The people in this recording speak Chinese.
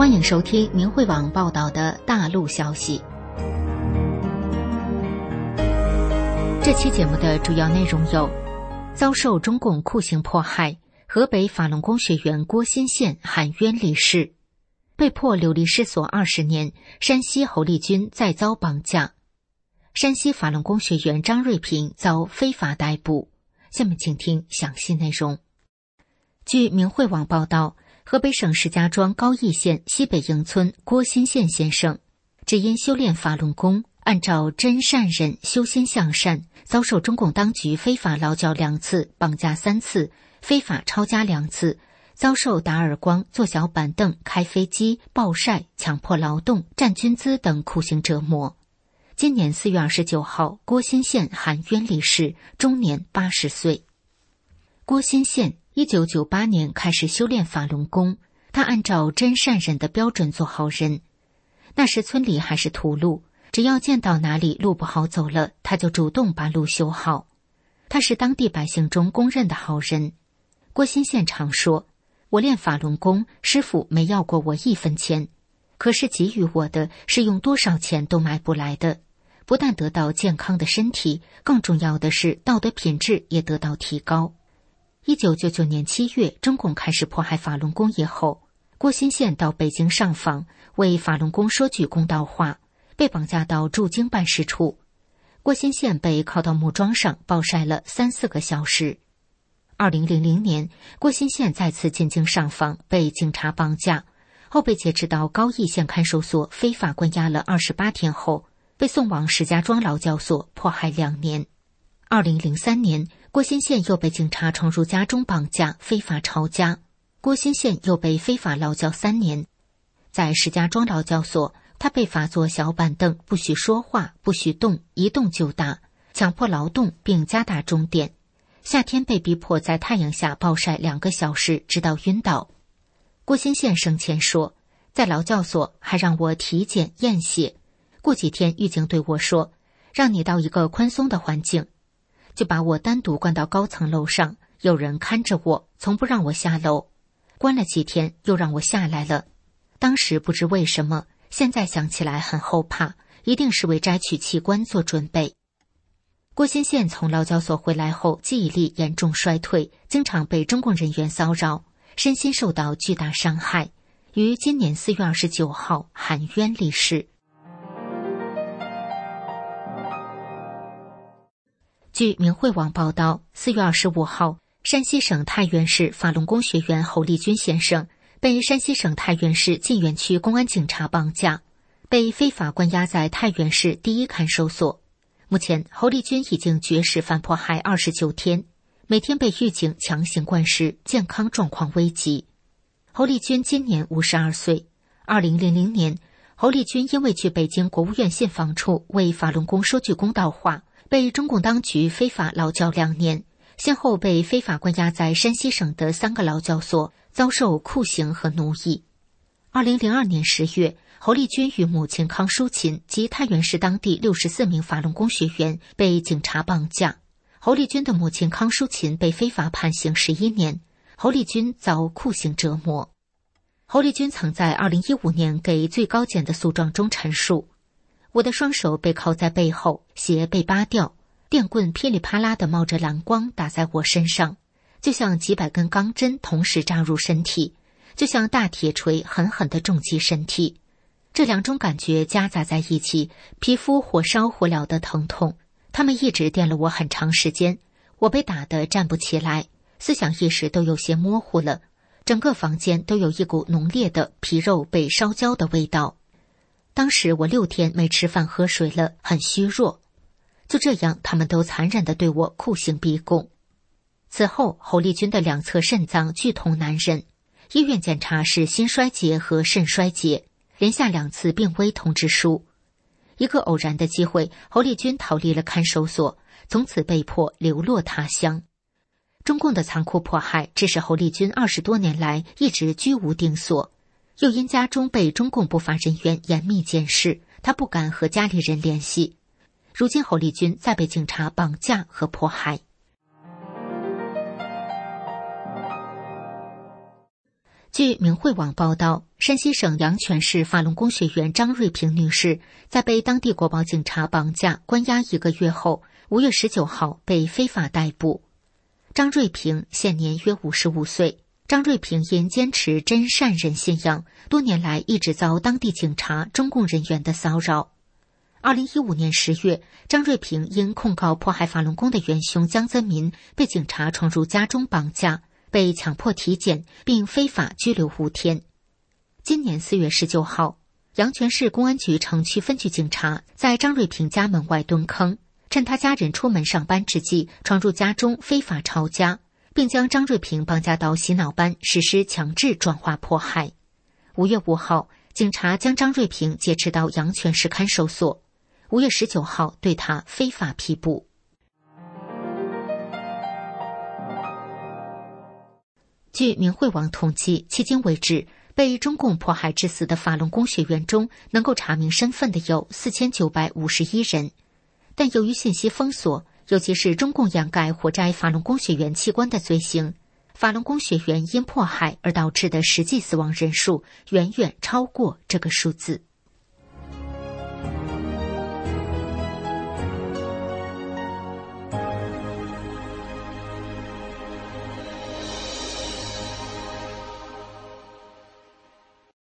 欢迎收听明慧网报道的大陆消息。这期节目的主要内容有：遭受中共酷刑迫害，河北法轮功学员郭新宪喊冤离世；被迫流离失所20年，山西侯立军再遭绑架；山西法轮功学员张瑞平遭非法逮捕。下面请听详细内容。据明慧网报道，河北省石家庄高邑县西北营村郭新宪先生，只因修炼法轮功，按照真善忍修心向善，遭受中共当局非法劳教2次，绑架3次，非法抄家2次，遭受打耳光、坐小板凳、开飞机、暴晒、强迫劳动、占军资等酷刑折磨。今年4月29号，郭新宪喊冤离世，终年80岁。郭新宪1998年开始修炼法轮功，他按照真善忍的标准做好人。那时村里还是土路，只要见到哪里路不好走了，他就主动把路修好。他是当地百姓中公认的好人。郭新宪常说，我练法轮功，师父没要过我1分钱，可是给予我的是用多少钱都买不来的，不但得到健康的身体，更重要的是道德品质也得到提高。1999年7月，中共开始迫害法轮功以后，郭新宪到北京上访，为法轮功说句公道话，被绑架到驻京办事处。郭新宪被铐到木桩上暴晒了3-4个小时。2000年，郭新宪再次进京上访，被警察绑架，后被劫持到高邑县看守所非法关押了28天后，被送往石家庄劳教所迫害2年。2003年，郭新宪又被警察闯入家中绑架，非法抄家。郭新宪又被非法劳教3年。在石家庄劳教所，他被罚坐小板凳，不许说话，不许动，一动就打，强迫劳动并加大钟点。夏天被逼迫在太阳下暴晒2个小时，直到晕倒。郭新宪生前说，在劳教所还让我体检验血，过几天狱警对我说，让你到一个宽松的环境，就把我单独关到高层楼上，有人看着我，从不让我下楼。关了几天，又让我下来了。当时不知为什么，现在想起来很后怕，一定是为摘取器官做准备。郭新宪从劳教所回来后，记忆力严重衰退，经常被中共人员骚扰，身心受到巨大伤害，于今年4月29号喊冤离世。据明慧网报道，4月25号，山西省太原市法轮功学员侯立军先生被山西省太原市晋源区公安警察绑架，被非法关押在太原市第1看守所。目前，侯立军已经绝食反迫害29天，每天被狱警强行灌食，健康状况危急。侯立军今年52岁。2000年，侯立军因为去北京国务院信访处为法轮功说句公道话，被中共当局非法劳教2年，先后被非法关押在山西省的3个劳教所，遭受酷刑和奴役。2002年10月，侯立军与母亲康淑琴及太原市当地64名法轮功学员被警察绑架。侯立军的母亲康淑琴被非法判刑11年，侯立军遭酷刑折磨。侯立军曾在2015年给最高检的诉状中陈述，我的双手被铐在背后，鞋被扒掉，电棍噼里啪啦地冒着蓝光打在我身上，就像几百根钢针同时扎入身体，就像大铁锤狠狠地重击身体。这2种感觉夹杂在一起，皮肤火烧火燎的疼痛，他们一直电了我很长时间，我被打得站不起来，思想意识都有些模糊了，整个房间都有一股浓烈的皮肉被烧焦的味道。当时我6天没吃饭喝水了，很虚弱。就这样，他们都残忍地对我酷刑逼供。此后，侯立军的2侧肾脏剧痛难忍，医院检查是心衰竭和肾衰竭，连下2次病危通知书。一个偶然的机会，侯立军逃离了看守所，从此被迫流落他乡。中共的残酷迫害致使侯立军20多年来一直居无定所，又因家中被中共不法人员严密监视，他不敢和家里人联系。如今侯立军再被警察绑架和迫害。据明慧网报道， 山西省阳泉市法轮功学员张瑞平女士在被当地国保警察绑架关押1个月后，5月19号被非法逮捕。张瑞平现年约55岁。张瑞平因坚持真善人信仰，多年来一直遭当地警察、中共人员的骚扰。2015年10月，张瑞平因控告迫害法轮功的元凶江泽民，被警察闯入家中绑架，被强迫体检，并非法拘留5天。今年4月19号，阳泉市公安局城区分局警察在张瑞平家门外蹲坑，趁他家人出门上班之际，闯入家中非法抄家，并将张瑞平绑架到洗脑班实施强制转化迫害。5月5号，警察将张瑞平劫持到阳泉市看守所。5月19号，对他非法批捕。据明慧网统计，迄今为止，被中共迫害致死的法轮功学员中，能够查明身份的有4951人。但由于信息封锁，尤其是中共掩盖活摘法轮功学员器官的罪行，法轮功学员因迫害而导致的实际死亡人数远远超过这个数字。